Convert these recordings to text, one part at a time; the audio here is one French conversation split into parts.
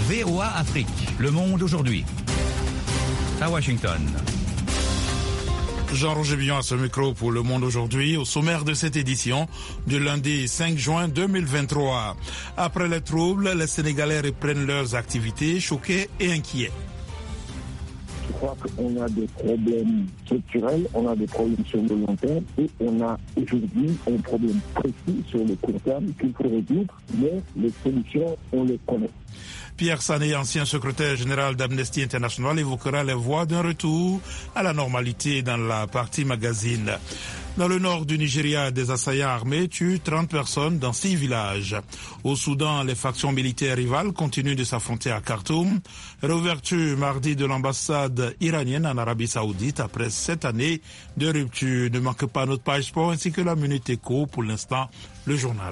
VOA Afrique, le monde aujourd'hui. À Washington. Jean-Roger Billon à ce micro pour Le Monde aujourd'hui, au sommaire de cette édition du lundi 5 juin 2023. Après les troubles, les Sénégalais reprennent leurs activités, choqués et inquiets. Je crois qu'on a des problèmes structurels, on a des problèmes sur le long terme et on a aujourd'hui un problème précis sur le court terme qu'il faut résoudre, mais les solutions, on les connaît. Pierre Sané, ancien secrétaire général d'Amnesty International, évoquera les voies d'un retour à la normalité dans la partie magazine. Dans le nord du Nigeria, des assaillants armés tuent 30 personnes dans 6 villages. Au Soudan, les factions militaires rivales continuent de s'affronter à Khartoum. Réouverture mardi de l'ambassade iranienne en Arabie Saoudite après 7 années de rupture. Ne manque pas notre page sport ainsi que la Minute Éco. Pour l'instant, le journal.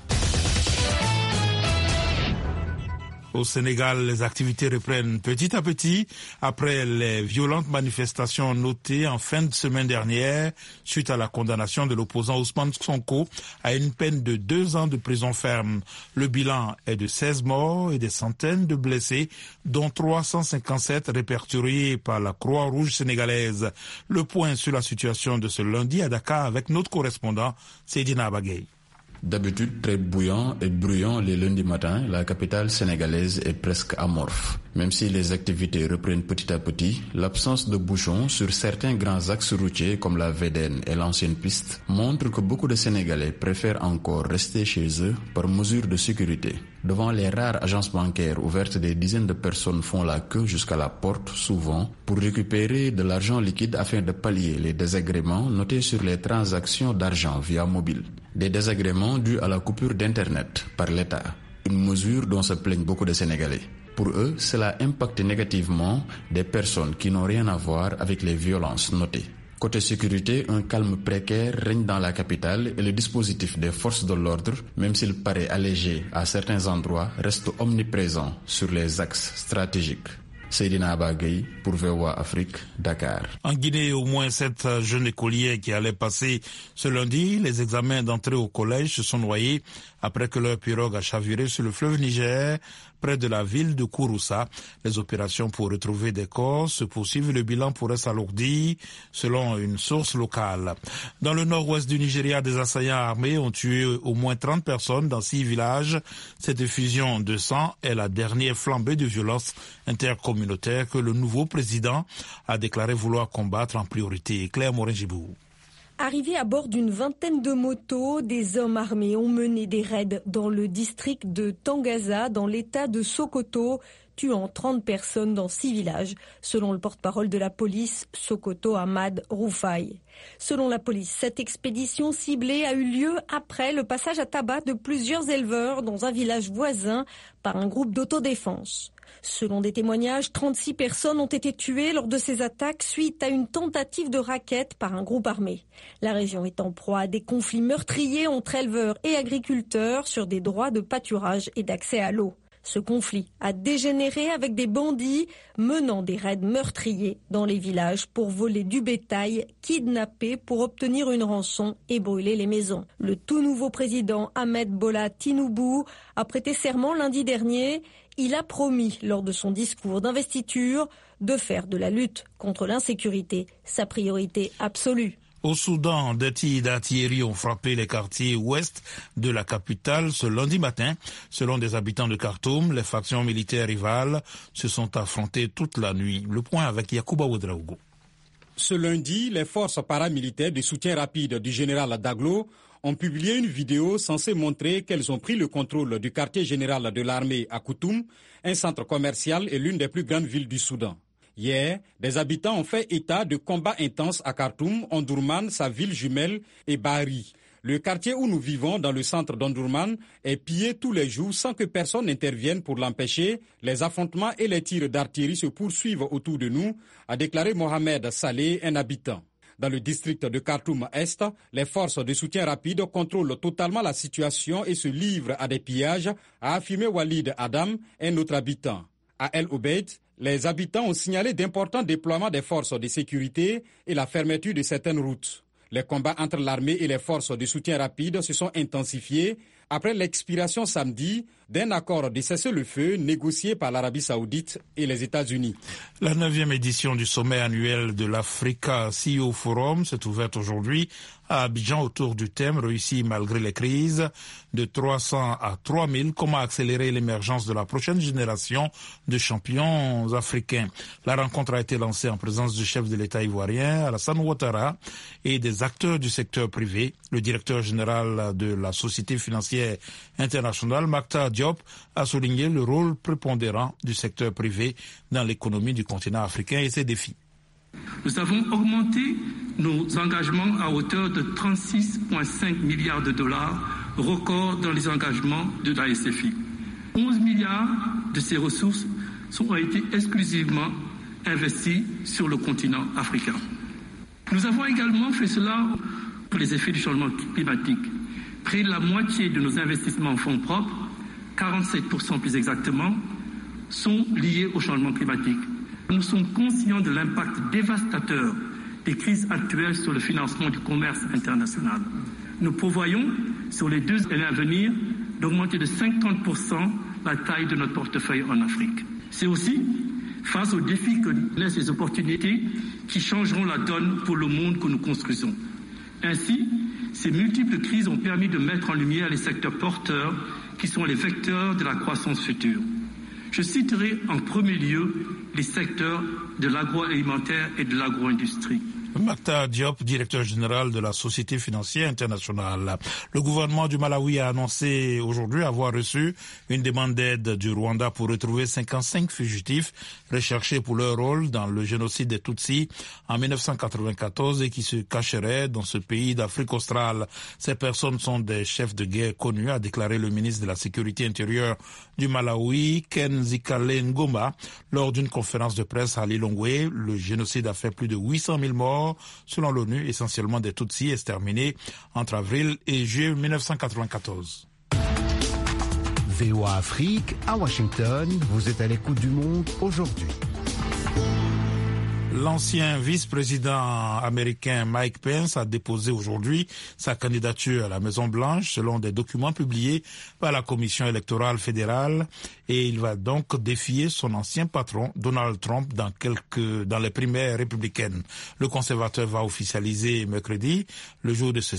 Au Sénégal, les activités reprennent petit à petit après les violentes manifestations notées en fin de semaine dernière suite à la condamnation de l'opposant Ousmane Sonko à une peine de 2 ans de prison ferme. Le bilan est de 16 morts et des centaines de blessés, dont 357 répertoriés par la Croix-Rouge sénégalaise. Le point sur la situation de ce lundi à Dakar avec notre correspondant Seydina Abagay. D'habitude très bouillant et bruyant les lundis matins, la capitale sénégalaise est presque amorphe. Même si les activités reprennent petit à petit, l'absence de bouchons sur certains grands axes routiers comme la VDN et l'ancienne piste montre que beaucoup de Sénégalais préfèrent encore rester chez eux par mesure de sécurité. Devant les rares agences bancaires ouvertes, des dizaines de personnes font la queue jusqu'à la porte, souvent, pour récupérer de l'argent liquide afin de pallier les désagréments notés sur les transactions d'argent via mobile. Des désagréments dus à la coupure d'Internet par l'État, une mesure dont se plaignent beaucoup de Sénégalais. Pour eux, cela impacte négativement des personnes qui n'ont rien à voir avec les violences notées. Côté sécurité, un calme précaire règne dans la capitale et le dispositif des forces de l'ordre, même s'il paraît allégé à certains endroits, reste omniprésent sur les axes stratégiques. Seydina Abagay pour VOA Afrique, Dakar. En Guinée, au moins 7 jeunes écoliers qui allaient passer ce lundi les examens d'entrée au collège se sont noyés après que leur pirogue a chaviré sur le fleuve Niger, près de la ville de Kouroussa. Les opérations pour retrouver des corps se poursuivent et le bilan pourrait s'alourdir, selon une source locale. Dans le nord-ouest du Nigeria, des assaillants armés ont tué au moins 30 personnes dans 6 villages. Cette effusion de sang est la dernière flambée de violence intercommunautaire que le nouveau président a déclaré vouloir combattre en priorité. Claire Morin-Gibou. Arrivés à bord d'une vingtaine de motos, des hommes armés ont mené des raids dans le district de Tangaza, dans l'état de Sokoto, tuant 30 personnes dans 6 villages, selon le porte-parole de la police, Sokoto Ahmad Rufai. Selon la police, cette expédition ciblée a eu lieu après le passage à tabac de plusieurs éleveurs dans un village voisin par un groupe d'autodéfense. Selon des témoignages, 36 personnes ont été tuées lors de ces attaques suite à une tentative de racket par un groupe armé. La région est en proie à des conflits meurtriers entre éleveurs et agriculteurs sur des droits de pâturage et d'accès à l'eau. Ce conflit a dégénéré avec des bandits menant des raids meurtriers dans les villages pour voler du bétail, kidnapper pour obtenir une rançon et brûler les maisons. Le tout nouveau président Ahmed Bola Tinubu a prêté serment lundi dernier. Il a promis lors de son discours d'investiture de faire de la lutte contre l'insécurité sa priorité absolue. Au Soudan, des tirs d'artillerie ont frappé les quartiers ouest de la capitale ce lundi matin. Selon des habitants de Khartoum, les factions militaires rivales se sont affrontées toute la nuit. Le point avec Yacouba Ouedraogo. Ce lundi, les forces paramilitaires de soutien rapide du général Daglo ont publié une vidéo censée montrer qu'elles ont pris le contrôle du quartier général de l'armée à Koutoum, un centre commercial et l'une des plus grandes villes du Soudan. Hier, des habitants ont fait état de combats intenses à Khartoum, Omdurman, sa ville jumelle, et Bahri. Le quartier où nous vivons, dans le centre d'Omdurman, est pillé tous les jours sans que personne n'intervienne pour l'empêcher. Les affrontements et les tirs d'artillerie se poursuivent autour de nous, a déclaré Mohamed Saleh, un habitant. Dans le district de Khartoum-Est, les forces de soutien rapide contrôlent totalement la situation et se livrent à des pillages, a affirmé Walid Adam, un autre habitant. À El Obeid, les habitants ont signalé d'importants déploiements des forces de sécurité et la fermeture de certaines routes. Les combats entre l'armée et les forces de soutien rapide se sont intensifiés après l'expiration samedi d'un accord de cessez-le-feu négocié par l'Arabie Saoudite et les États-Unis. La 9e édition du sommet annuel de l'Africa CEO Forum s'est ouverte aujourd'hui à Abidjan autour du thème « Réussi malgré les crises » de 300 à 3000, comment accélérer l'émergence de la prochaine génération de champions africains. La rencontre a été lancée en présence du chef de l'État ivoirien, Alassane Ouattara, et des acteurs du secteur privé. Le directeur général de la Société financière internationale, Maktar Diop, a souligné le rôle prépondérant du secteur privé dans l'économie du continent africain et ses défis. Nous avons augmenté nos engagements à hauteur de 36,5 milliards de dollars, record dans les engagements de la SFI. 11 milliards de ces ressources ont été exclusivement investis sur le continent africain. Nous avons également fait cela pour les effets du changement climatique. Près de la moitié de nos investissements en fonds propres, 47% plus exactement, sont liés au changement climatique. Nous sommes conscients de l'impact dévastateur des crises actuelles sur le financement du commerce international. Nous prévoyons, sur les 2 années à venir, d'augmenter de 50% la taille de notre portefeuille en Afrique. C'est aussi face aux défis que laissent les opportunités qui changeront la donne pour le monde que nous construisons. Ainsi, ces multiples crises ont permis de mettre en lumière les secteurs porteurs qui sont les vecteurs de la croissance future. Je citerai en premier lieu les secteurs de l'agroalimentaire et de l'agro-industrie. Maktar Diop, directeur général de la Société financière internationale. Le gouvernement du Malawi a annoncé aujourd'hui avoir reçu une demande d'aide du Rwanda pour retrouver 55 fugitifs recherchés pour leur rôle dans le génocide des Tutsis en 1994 et qui se cacheraient dans ce pays d'Afrique australe. Ces personnes sont des chefs de guerre connus, a déclaré le ministre de la Sécurité intérieure du Malawi, Ken Zikale Ngoma, lors d'une conférence de presse à Lilongwe. Le génocide a fait plus de 800 000 morts selon l'ONU, essentiellement des Tutsis, exterminés entre avril et juillet 1994. VOA Afrique, à Washington, vous êtes à l'écoute du monde aujourd'hui. L'ancien vice-président américain Mike Pence a déposé aujourd'hui sa candidature à la Maison-Blanche selon des documents publiés par la Commission électorale fédérale et il va donc défier son ancien patron Donald Trump dans les primaires républicaines. Le conservateur va officialiser mercredi, le jour de ses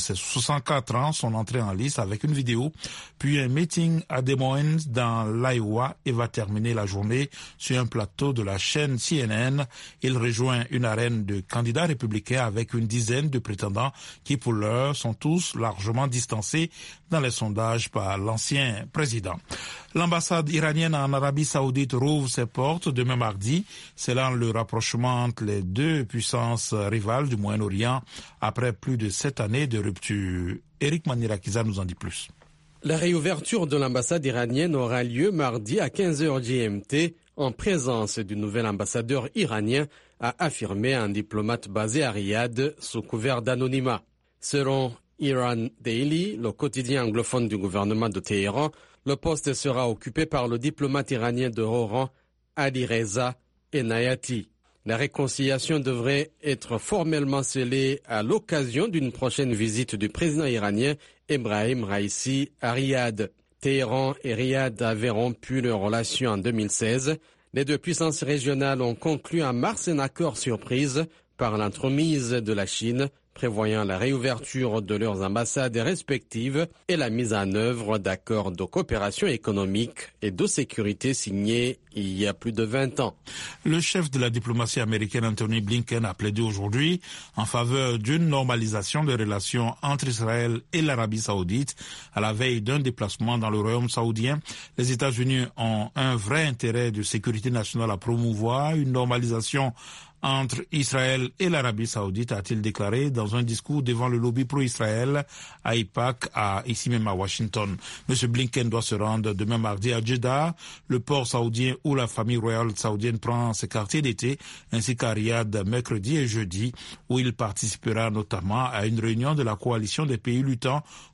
64 ans, son entrée en lice avec une vidéo, puis un meeting à Des Moines dans l'Iowa et va terminer la journée sur un plateau de la chaîne CNN. Il rejoint une arène de candidats républicains avec une dizaine de prétendants qui, pour l'heure, sont tous largement distancés dans les sondages par l'ancien président. L'ambassade iranienne en Arabie Saoudite rouvre ses portes demain mardi, scellant le rapprochement entre les deux puissances rivales du Moyen-Orient après plus de 7 années de rupture. Eric Manirakiza nous en dit plus. La réouverture de l'ambassade iranienne aura lieu mardi à 15h GMT en présence du nouvel ambassadeur iranien, a affirmé un diplomate basé à Riyad sous couvert d'anonymat. Selon Iran Daily, le quotidien anglophone du gouvernement de Téhéran, le poste sera occupé par le diplomate iranien de haut rang Alireza Enayati. La réconciliation devrait être formellement scellée à l'occasion d'une prochaine visite du président iranien Ebrahim Raïssi à Riyad. Téhéran et Riyad avaient rompu leurs relations en 2016. Les deux puissances régionales ont conclu en mars un accord surprise par l'entremise de la Chine, prévoyant la réouverture de leurs ambassades respectives et la mise en œuvre d'accords de coopération économique et de sécurité signés il y a plus de 20 ans. Le chef de la diplomatie américaine Anthony Blinken a plaidé aujourd'hui en faveur d'une normalisation des relations entre Israël et l'Arabie Saoudite à la veille d'un déplacement dans le royaume saoudien. Les États-Unis ont un vrai intérêt de sécurité nationale à promouvoir une normalisation entre Israël et l'Arabie Saoudite, a-t-il déclaré dans un discours devant le lobby pro-Israël à IPAC, ici même à Washington. M. Blinken doit se rendre demain mardi à Jeddah, le port saoudien où la famille royale saoudienne prend ses quartiers d'été, ainsi qu'à Riyad mercredi et jeudi, où il participera notamment à une réunion de la coalition des pays luttant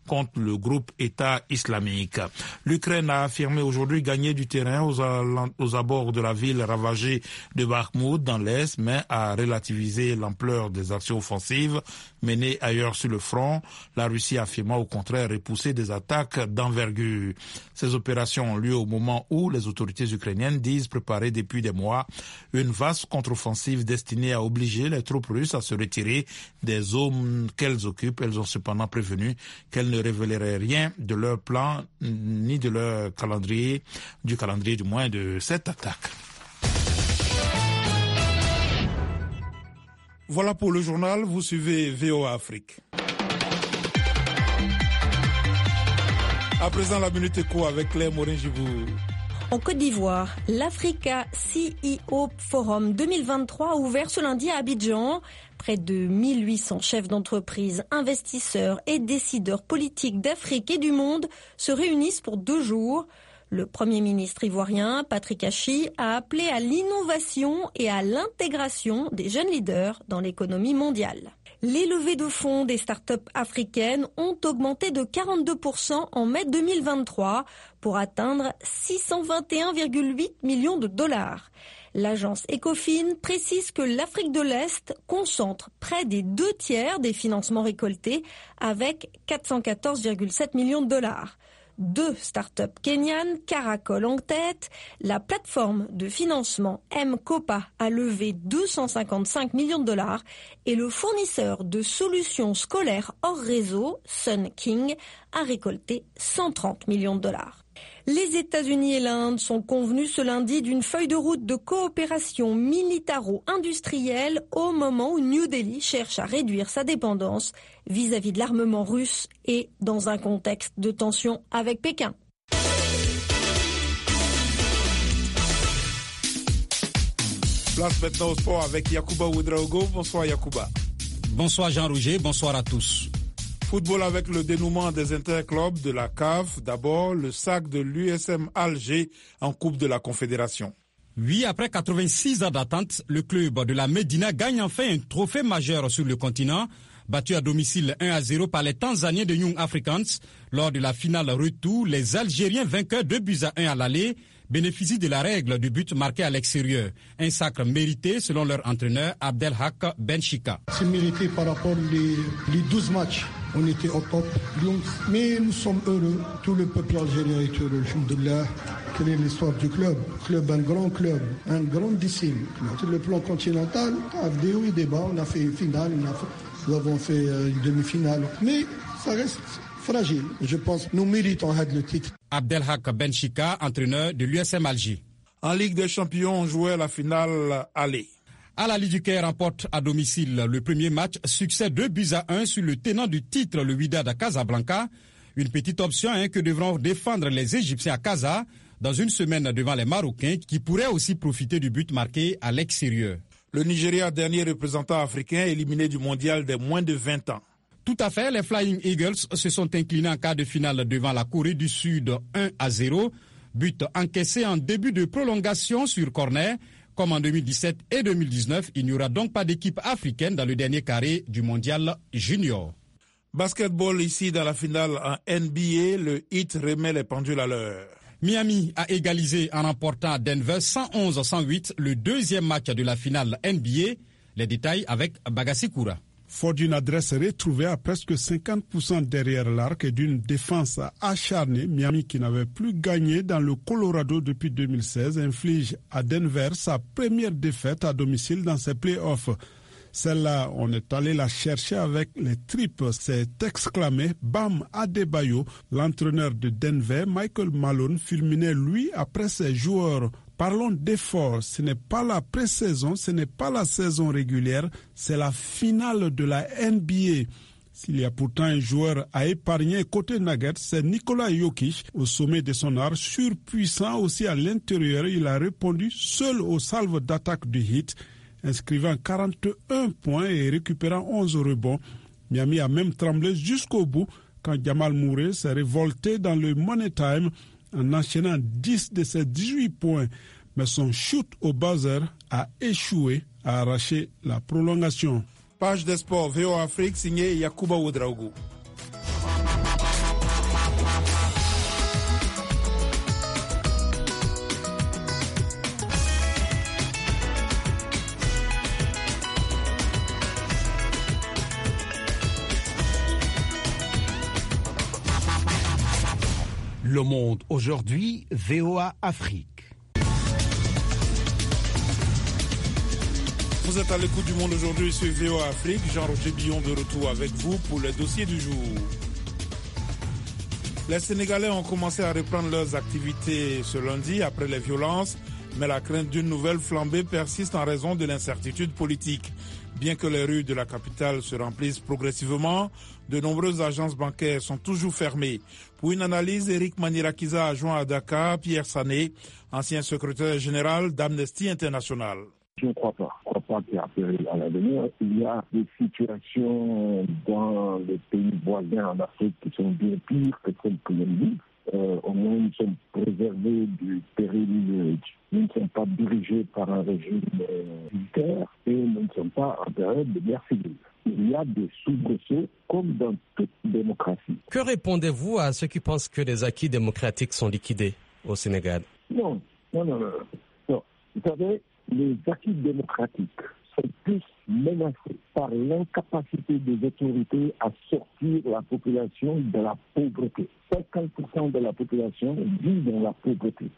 contre le groupe État islamique. L'Ukraine a affirmé aujourd'hui gagner du terrain aux abords de la ville ravagée de Bakhmout dans l'Est, mais a relativisé l'ampleur des actions offensives menées ailleurs sur le front, la Russie affirmant au contraire repousser des attaques d'envergure. Ces opérations ont lieu au moment où les autorités ukrainiennes disent préparer depuis des mois une vaste contre-offensive destinée à obliger les troupes russes à se retirer des zones qu'elles occupent. Elles ont cependant prévenu qu'elles ne révéleraient rien de leur plan ni de leur calendrier, du moins de cette attaque. Voilà pour le journal, vous suivez VOA Afrique. À présent, la Minute Éco avec Claire Morin-Gibou. En Côte d'Ivoire, l'Africa CEO Forum 2023 a ouvert ce lundi à Abidjan. Près de 1800 chefs d'entreprise, investisseurs et décideurs politiques d'Afrique et du monde se réunissent pour 2 jours. Le Premier ministre ivoirien, Patrick Achi, a appelé à l'innovation et à l'intégration des jeunes leaders dans l'économie mondiale. Les levées de fonds des startups africaines ont augmenté de 42% en mai 2023 pour atteindre 621,8 millions de dollars. L'agence Ecofin précise que l'Afrique de l'Est concentre près des 2/3 des financements récoltés avec 414,7 millions de dollars. 2 startups kenyanes caracolent en tête. La plateforme de financement M-Kopa a levé 255 millions de dollars et le fournisseur de solutions scolaires hors réseau, Sun King, a récolté 130 millions de dollars. Les États-Unis et l'Inde sont convenus ce lundi d'une feuille de route de coopération militaro-industrielle au moment où New Delhi cherche à réduire sa dépendance vis-à-vis de l'armement russe et dans un contexte de tension avec Pékin. Place maintenant au sport avec Yacouba Ouedraogo. Bonsoir Yacouba. Bonsoir Jean-Roger, bonsoir à tous. Football avec le dénouement des interclubs de la CAF. D'abord, le sac de l'USM Alger en Coupe de la Confédération. Oui, après 86 ans d'attente, le club de la Médina gagne enfin un trophée majeur sur le continent. Battu à domicile 1-0 par les Tanzaniens de Young Africans. Lors de la finale retour, les Algériens vainqueurs 2-1 à l'aller bénéficient de la règle du but marqué à l'extérieur. Un sacre mérité selon leur entraîneur Abdelhak Benchika. C'est mérité par rapport les 12 matchs. On était au top, mais nous sommes heureux. Tout le peuple algérien est heureux. Alhamdoulilah. Quelle est l'histoire du club? Un grand club, un grandissime. Sur le plan continental, des hauts et des bas. On a fait une finale, nous avons fait une demi-finale. Mais ça reste fragile. Je pense que nous méritons le titre. Abdelhak Benchika, entraîneur de l'USM Alger. En Ligue des Champions, on jouait la finale aller. Al-Ahly du Caire remporte à domicile le premier match, succès 2-1 sur le tenant du titre, le Wydad Casablanca. Une petite option que devront défendre les Égyptiens à Casa dans une semaine devant les Marocains qui pourraient aussi profiter du but marqué à l'extérieur. Le Nigeria, dernier représentant africain éliminé du mondial des moins de 20 ans. Tout à fait, les Flying Eagles se sont inclinés en quart de finale devant la Corée du Sud 1-0. But encaissé en début de prolongation sur corner. Comme en 2017 et 2019, il n'y aura donc pas d'équipe africaine dans le dernier carré du mondial junior. Basketball ici dans la finale en NBA, le Heat remet les pendules à l'heure. Miami a égalisé en remportant à Denver 111-108 le deuxième match de la finale NBA. Les détails avec Bagassi Koura. Fort d'une adresse retrouvée à presque 50% derrière l'arc et d'une défense acharnée, Miami, qui n'avait plus gagné dans le Colorado depuis 2016, inflige à Denver sa première défaite à domicile dans ses playoffs. Celle-là, on est allé la chercher avec les tripes, s'est exclamé Bam Adebayo, l'entraîneur de Denver. Michael Malone fulminait lui après ses joueurs. Parlons d'effort, ce n'est pas la pré-saison, ce n'est pas la saison régulière, c'est la finale de la NBA. S'il y a pourtant un joueur à épargner côté Nuggets, c'est Nikola Jokic, au sommet de son art, surpuissant aussi à l'intérieur. Il a répondu seul aux salves d'attaque du Heat, inscrivant 41 points et récupérant 11 rebonds. Miami a même tremblé jusqu'au bout quand Jamal Murray s'est révolté dans le Money Time en enchaînant 10 de ses 18 points. Mais son shoot au buzzer a échoué, a arraché la prolongation. Page des sports, VOA Afrique, signé Yacouba Ouedraogo. Le Monde aujourd'hui, VOA Afrique. Vous êtes à l'écoute du Monde aujourd'hui sur VOA Afrique. Jean-Roger Billon de retour avec vous pour le dossier du jour. Les Sénégalais ont commencé à reprendre leurs activités ce lundi après les violences, mais la crainte d'une nouvelle flambée persiste en raison de l'incertitude politique. Bien que les rues de la capitale se remplissent progressivement, de nombreuses agences bancaires sont toujours fermées. Pour une analyse, Eric Manirakiza a joint à Dakar Pierre Sané, ancien secrétaire général d'Amnesty International. Je ne crois pas. Je ne crois pas qu'il y a péril à l'avenir. Il y a des situations dans les pays voisins en Afrique qui sont bien pires que celles que l'on vit. Au moins, nous sommes préservés du péril. Nous ne sommes pas dirigés par un régime militaire et nous ne sommes pas en période de guerre civile. Il y a des soubresauts comme dans toute démocratie. Que répondez-vous à ceux qui pensent que les acquis démocratiques sont liquidés au Sénégal? Non. Vous savez, les acquis démocratiques sont plus menacés par l'incapacité des autorités à sortir la population de la pauvreté. 50% de la population vit dans la pauvreté.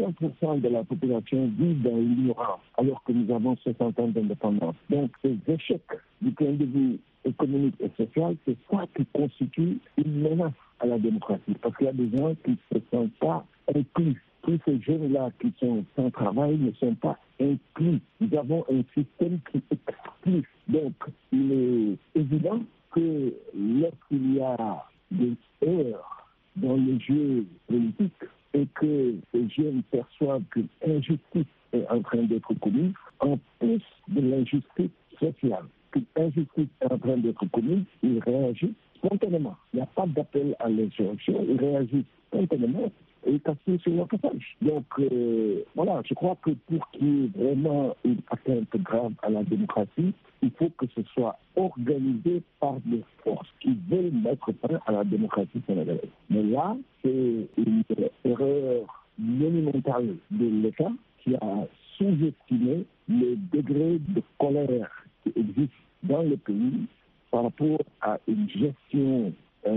50% de la population vit dans l'ignorance, alors que nous avons 60 ans d'indépendance. Donc, ces échecs du point de vue économique et social, c'est ça qui constitue une menace à la démocratie. Parce qu'il y a des gens qui ne se sentent pas inclus. Tous ces jeunes-là qui sont sans travail ne sont pas inclus. Nous avons un système qui exclut. Donc, il est évident que lorsqu'il y a des erreurs dans le jeu politique et que ces jeunes perçoivent qu'une injustice est en train d'être commise, en plus de l'injustice sociale, qu'une injustice est en train d'être commise, ils réagissent spontanément. Il n'y a pas d'appel à l'insurrection, ils réagissent spontanément et casser sur leur passage. Donc, voilà, je crois que pour qu'il y ait vraiment une atteinte grave à la démocratie, il faut que ce soit organisé par des forces qui veulent mettre fin à la démocratie sénégalaise. Mais là, c'est une erreur monumentale de l'État qui a sous-estimé le degré de colère qui existe dans le pays par rapport à une gestion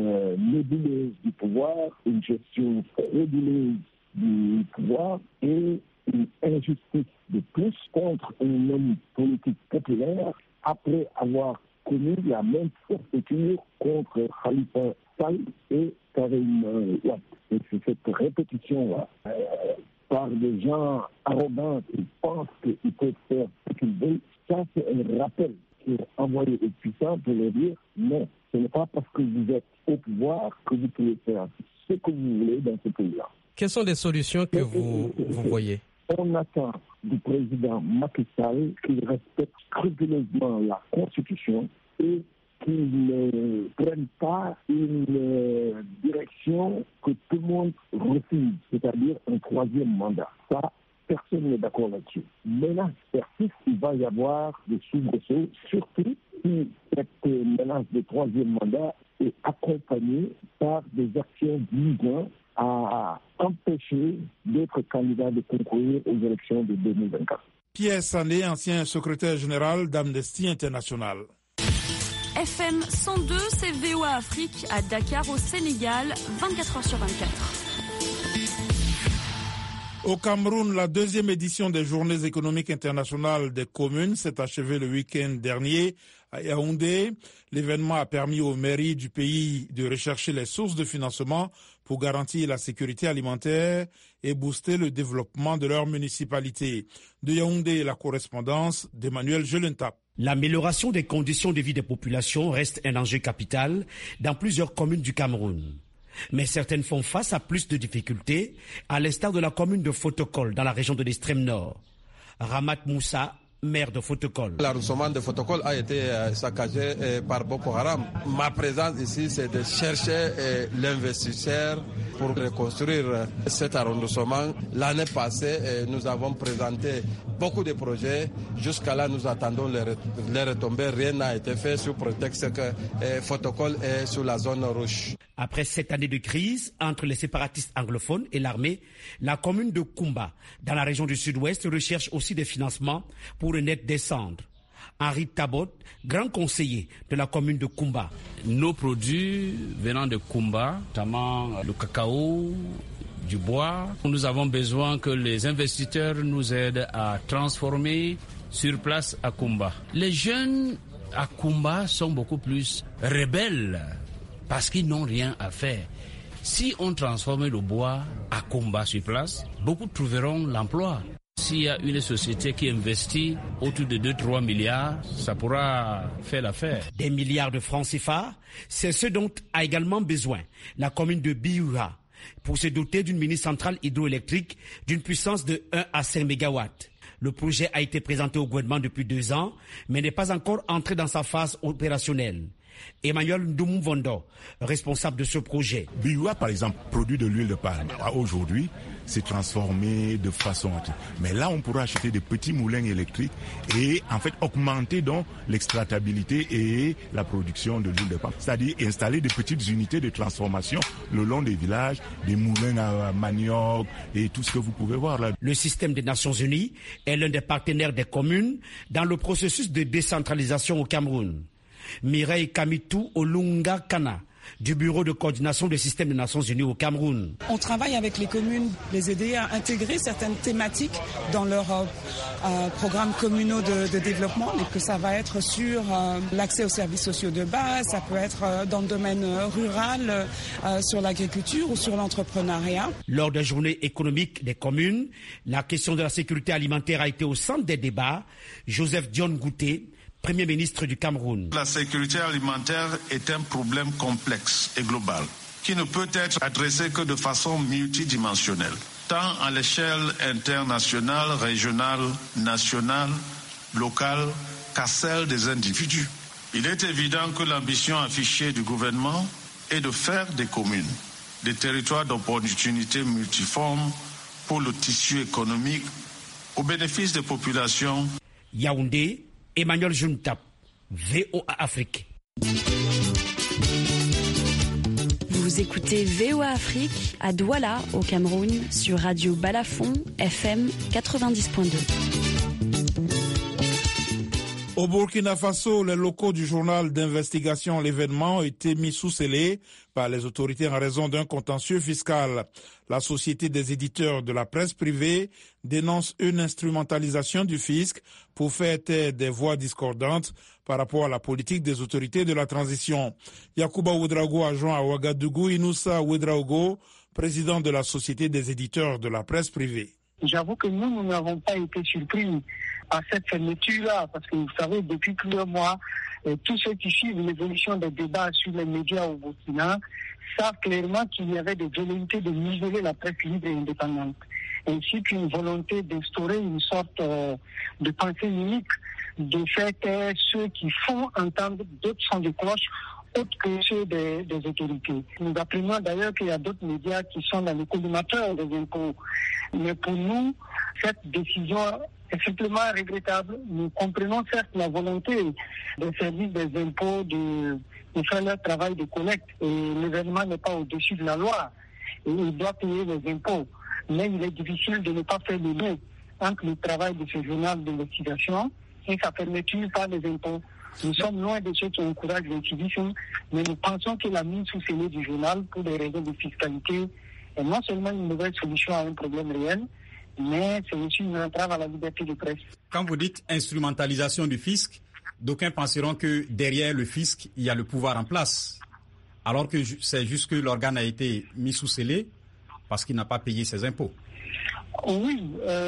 nébuleuse du pouvoir, une gestion frauduleuse du pouvoir et une injustice de plus contre un homme politique populaire après avoir commis la même forfaiture contre Khalifa Sall et Karim Wade. Et c'est cette répétition-là par des gens arrogants qui pensent qu'ils peuvent faire ce qu'ils veulent. Ça, c'est un rappel qui est envoyé aux puissants pour leur dire non. Ce n'est pas parce que vous êtes au pouvoir que vous pouvez faire ce que vous voulez dans ce pays-là. Quelles sont les solutions que vous voyez? On attend du président Macky Sall qu'il respecte scrupuleusement la Constitution et qu'il ne prenne pas une direction que tout le monde refuse, c'est-à-dire un troisième mandat. Ça, personne n'est d'accord là-dessus. Menace persiste, il va y avoir des soubresauts, surtout si cette menace de troisième mandat est accompagnée par des actions visant à empêcher d'autres candidats de concourir aux élections de 2024. Pierre Sané, ancien secrétaire général d'Amnesty International. FM 102, c'est VOA Afrique à Dakar au Sénégal, 24h sur 24. Au Cameroun, la deuxième édition des Journées économiques internationales des communes s'est achevée le week-end dernier à Yaoundé. L'événement a permis aux mairies du pays de rechercher les sources de financement pour garantir la sécurité alimentaire et booster le développement de leur municipalité. De Yaoundé, la correspondance d'Emmanuel Jelentap. L'amélioration des conditions de vie des populations reste un enjeu capital dans plusieurs communes du Cameroun. Mais certaines font face à plus de difficultés, à l'instar de la commune de Fotokol dans la région de l'extrême nord. Ramat Moussa, maire de Fotokol. L'arrondissement de Fotokol a été saccagé par Boko Haram. Ma présence ici, c'est de chercher l'investisseur pour reconstruire cet arrondissement. L'année passée, nous avons présenté beaucoup de projets. Jusqu'à là, nous attendons les retombées. Rien n'a été fait sous prétexte que Fotokol est sous la zone rouge. Après 7 années de crise entre les séparatistes anglophones et l'armée, la commune de Koumba, dans la région du sud-ouest, recherche aussi des financements pour une aide descendre. Henri Tabot, grand conseiller de la commune de Koumba. Nos produits venant de Koumba, notamment le cacao, du bois, nous avons besoin que les investisseurs nous aident à transformer sur place à Koumba. Les jeunes à Koumba sont beaucoup plus rebelles parce qu'ils n'ont rien à faire. Si on transforme le bois à Koumba sur place, beaucoup trouveront l'emploi. S'il y a une société qui investit autour de 2-3 milliards, ça pourra faire l'affaire. Des milliards de francs CFA, c'est ce dont a également besoin la commune de Biouha pour se doter d'une mini-centrale hydroélectrique d'une puissance de 1 à 5 MW. Le projet a été présenté au gouvernement depuis 2 ans, mais n'est pas encore entré dans sa phase opérationnelle. Emmanuel Ndoumvondo, responsable de ce projet. Biouha, par exemple, produit de l'huile de palme. Aujourd'hui, c'est transformé de façon... Mais là, on pourra acheter des petits moulins électriques et en fait augmenter donc l'extraitabilité et la production de l'huile de palme. C'est-à-dire installer des petites unités de transformation le long des villages, des moulins à manioc et tout ce que vous pouvez voir là. Le système des Nations Unies est l'un des partenaires des communes dans le processus de décentralisation au Cameroun. Mireille Kamitou Olunga Kana, du Bureau de coordination des systèmes des Nations Unies au Cameroun. On travaille avec les communes, les aider à intégrer certaines thématiques dans leurs programmes communaux de développement, et que ça va être sur l'accès aux services sociaux de base, ça peut être dans le domaine rural, sur l'agriculture ou sur l'entrepreneuriat. Lors des journées économiques des communes, la question de la sécurité alimentaire a été au centre des débats. Joseph Dion Gouté, Premier ministre du Cameroun. La sécurité alimentaire est un problème complexe et global qui ne peut être adressé que de façon multidimensionnelle, tant à l'échelle internationale, régionale, nationale, locale, qu'à celle des individus. Il est évident que l'ambition affichée du gouvernement est de faire des communes des territoires d'opportunités multiformes pour le tissu économique au bénéfice des populations. Yaoundé, Emmanuel Juntap, VOA Afrique. Vous écoutez VOA Afrique à Douala, au Cameroun, sur Radio Balafon, FM 90.2. Au Burkina Faso, les locaux du journal d'investigation L'événement ont été mis sous scellé par les autorités en raison d'un contentieux fiscal. La Société des éditeurs de la presse privée dénonce une instrumentalisation du fisc pour faire taire des voix discordantes par rapport à la politique des autorités de la transition. Yacouba Ouedraogo a joint à Ouagadougou Inoussa Ouedraogo, président de la Société des éditeurs de la presse privée. J'avoue que nous n'avons pas été surpris par cette fermeture-là, parce que vous savez, depuis plusieurs mois, tous ceux qui suivent l'évolution des débats sur les médias au Burkina savent clairement qu'il y avait des velléités de niveler la presse libre et indépendante, ainsi qu'une volonté d'instaurer une sorte de pensée unique, de faire taire ceux qui font entendre d'autres sons de cloche autres que ceux des autorités. Nous apprenons d'ailleurs qu'il y a d'autres médias qui sont dans le collimateur des impôts. Mais pour nous, cette décision est simplement regrettable. Nous comprenons certes la volonté des services des impôts de faire leur travail de collecte. Et l'événement n'est pas au-dessus de la loi. Et il doit payer les impôts. Mais il est difficile de ne pas faire le lien entre le travail de ce journal d'investigation et sa fermeture par les impôts. Nous sommes loin de ceux qui encouragent l'incivisme, mais nous pensons que la mise sous scellé du journal pour des raisons de fiscalité est non seulement une mauvaise solution à un problème réel, mais c'est aussi une entrave à la liberté de presse. Quand vous dites instrumentalisation du fisc, d'aucuns penseront que derrière le fisc, il y a le pouvoir en place, alors que c'est juste que l'organe a été mis sous scellé parce qu'il n'a pas payé ses impôts. Oui,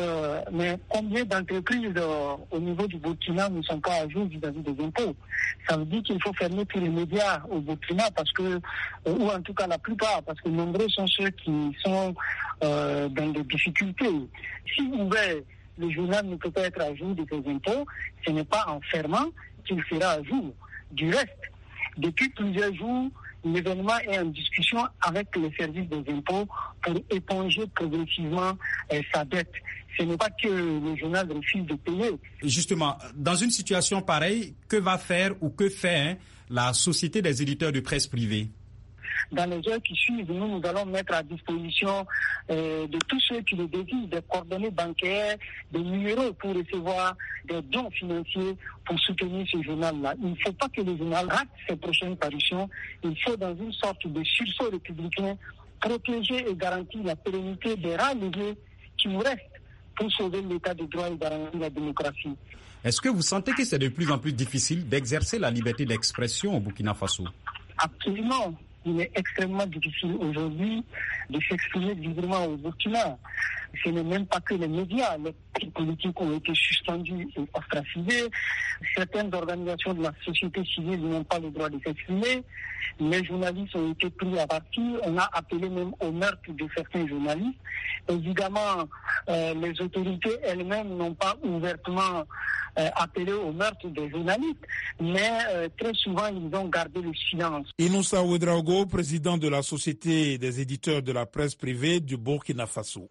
mais combien d'entreprises au niveau du Burkina ne sont pas à jour vis-à-vis des impôts? Ça veut dire qu'il faut fermer tous les médias au Burkina, parce que, ou en tout cas la plupart, parce que nombreux sont ceux qui sont dans des difficultés. Si ouvert, le journal ne peut pas être à jour de ses impôts, ce n'est pas en fermant qu'il sera à jour. Du reste, depuis plusieurs jours, l'événement est en discussion avec les services des impôts pour éponger progressivement sa dette. Ce n'est pas que le journal refuse de payer. Justement, dans une situation pareille, que va faire ou que fait la Société des éditeurs de presse privée? dans les heures qui suivent, nous allons mettre à disposition de tous ceux qui le désirent des coordonnées bancaires, des numéros pour recevoir des dons financiers pour soutenir ce journal-là. Il ne faut pas que le journal rate ses prochaines parutions. Il faut, dans une sorte de sursaut républicain, protéger et garantir la pérennité des rares leviers qui nous restent pour sauver l'état de droit et garantir la démocratie. Est-ce que vous sentez que c'est de plus en plus difficile d'exercer la liberté d'expression au Burkina Faso? Absolument. Il est extrêmement difficile aujourd'hui de s'exprimer librement au Burkina. Ce n'est même pas que les médias, les partis politiques ont été suspendus et ostracisés. Certaines organisations de la société civile n'ont pas le droit de s'exprimer. Les journalistes ont été pris à partie. On a appelé même au meurtre de certains journalistes. Évidemment, les autorités elles-mêmes n'ont pas ouvertement appelé au meurtre des journalistes, mais très souvent ils ont gardé le silence. Inoussa Ouedraogo, président de la Société des éditeurs de la presse privée du Burkina Faso.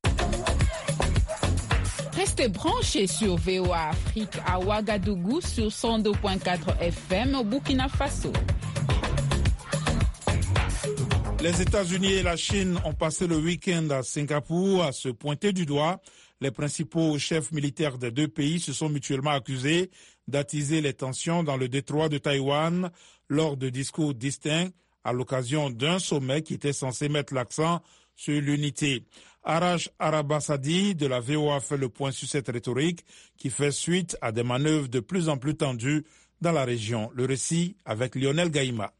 Restez branchés sur VOA Afrique à Ouagadougou sur 102.4 FM au Burkina Faso. Les États-Unis et la Chine ont passé le week-end à Singapour à se pointer du doigt. Les principaux chefs militaires des deux pays se sont mutuellement accusés d'attiser les tensions dans le détroit de Taïwan lors de discours distincts à l'occasion d'un sommet qui était censé mettre l'accent sur l'unité. Arash Arabasadi de la VOA fait le point sur cette rhétorique qui fait suite à des manœuvres de plus en plus tendues dans la région. Le récit avec Lionel Gaïma.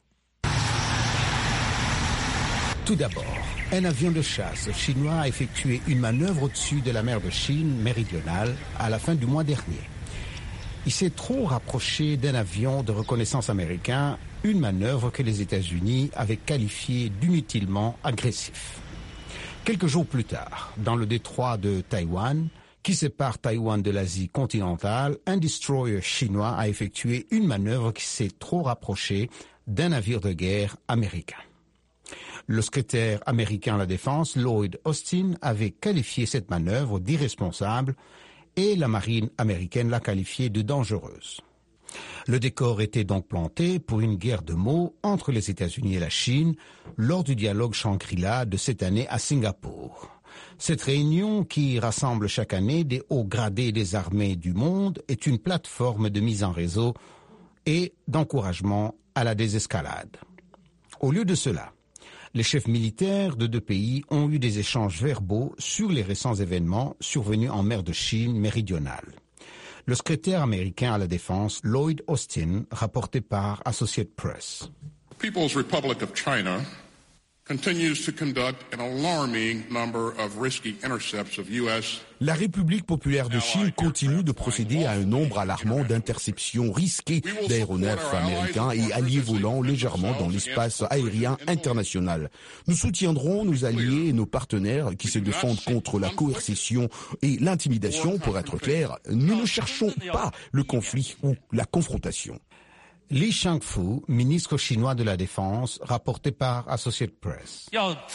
Tout d'abord, un avion de chasse chinois a effectué une manœuvre au-dessus de la mer de Chine méridionale à la fin du mois dernier. Il s'est trop rapproché d'un avion de reconnaissance américain, une manœuvre que les États-Unis avaient qualifiée d'inutilement agressif. Quelques jours plus tard, dans le détroit de Taïwan, qui sépare Taïwan de l'Asie continentale, un destroyer chinois a effectué une manœuvre qui s'est trop rapprochée d'un navire de guerre américain. Le secrétaire américain à la Défense, Lloyd Austin, avait qualifié cette manœuvre d'irresponsable et la marine américaine l'a qualifiée de dangereuse. Le décor était donc planté pour une guerre de mots entre les États-Unis et la Chine lors du dialogue Shangri-La de cette année à Singapour. Cette réunion, qui rassemble chaque année des hauts gradés des armées du monde, est une plateforme de mise en réseau et d'encouragement à la désescalade. Au lieu de cela, les chefs militaires de deux pays ont eu des échanges verbaux sur les récents événements survenus en mer de Chine méridionale. Le secrétaire américain à la Défense, Lloyd Austin, rapporté par Associated Press. People's Republic of China continues to conduct an alarming number of risky intercepts of U.S. La République populaire de Chine continue de procéder à un nombre alarmant d'interceptions risquées d'aéronefs américains et alliés volant légèrement dans l'espace aérien international. Nous soutiendrons nos alliés et nos partenaires qui se défendent contre la coercition et l'intimidation. Pour être clair, nous ne cherchons pas le conflit ou la confrontation. Li Shangfu, ministre chinois de la Défense, rapporté par Associated Press.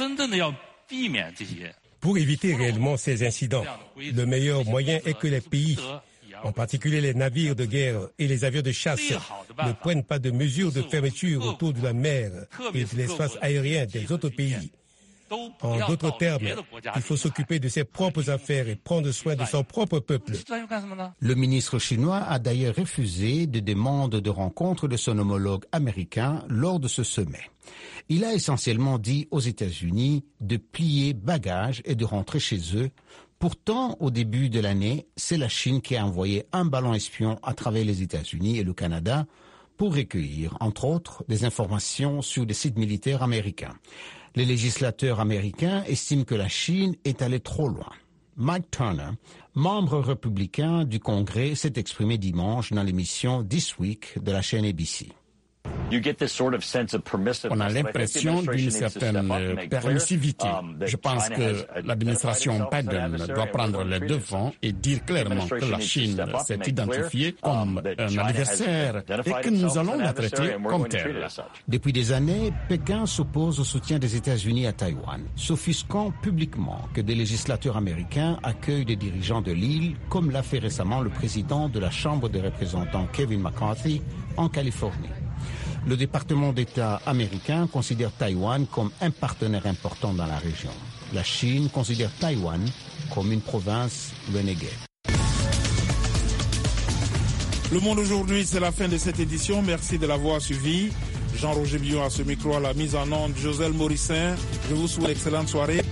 Pour éviter réellement ces incidents, le meilleur moyen est que les pays, en particulier les navires de guerre et les avions de chasse, ne prennent pas de mesures de fermeture autour de la mer et de l'espace aérien des autres pays. En d'autres termes, il faut s'occuper de ses propres affaires et prendre soin de son propre peuple. Le ministre chinois a d'ailleurs refusé des demandes de rencontre de son homologue américain lors de ce sommet. Il a essentiellement dit aux États-Unis de plier bagages et de rentrer chez eux. Pourtant, au début de l'année, c'est la Chine qui a envoyé un ballon espion à travers les États-Unis et le Canada pour recueillir, entre autres, des informations sur des sites militaires américains. Les législateurs américains estiment que la Chine est allée trop loin. Mike Turner, membre républicain du Congrès, s'est exprimé dimanche dans l'émission This Week de la chaîne ABC. On a l'impression d'une certaine permissivité. Je pense que l'administration Biden doit prendre les devants et dire clairement que la Chine s'est identifiée comme un adversaire et que nous allons la traiter comme telle. Depuis des années, Pékin s'oppose au soutien des États-Unis à Taïwan, s'offusquant publiquement que des législateurs américains accueillent des dirigeants de l'île, comme l'a fait récemment le président de la Chambre des représentants Kevin McCarthy en Californie. Le département d'État américain considère Taïwan comme un partenaire important dans la région. La Chine considère Taïwan comme une province, le Negev. Le Monde aujourd'hui, c'est la fin de cette édition. Merci de l'avoir suivi. Jean-Roger Billon à ce micro, à la mise en onde, Joselle Morissin. Je vous souhaite une excellente soirée.